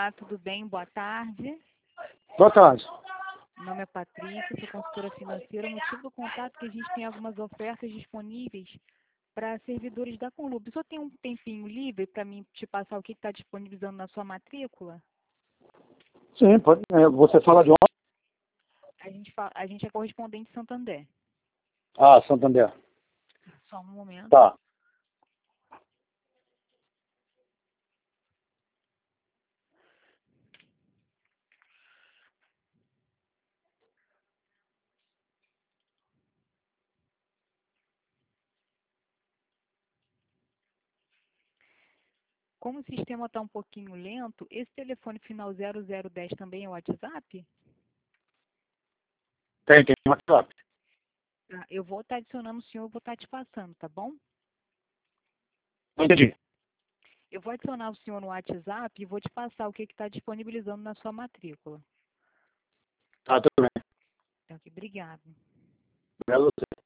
Olá, tudo bem? Boa tarde. Boa tarde. Meu nome é Patrícia, sou consultora financeira. O motivo do contato é que a gente tem algumas ofertas disponíveis para servidores da Conlub. O senhor tem um tempinho livre para mim te passar o que está disponibilizando na sua matrícula? Sim, você fala de onde? A gente é correspondente Santander. Ah, Santander. Só um momento. Tá. Como o sistema está um pouquinho lento, esse telefone final 0010 também é o WhatsApp? Tem WhatsApp. Tá, eu vou estar adicionando o senhor, eu vou estar te passando, tá bom? Não entendi. Eu vou adicionar o senhor no WhatsApp e vou te passar o que está disponibilizando na sua matrícula. Tá, tudo bem. Então, aqui, obrigado. Obrigado a você.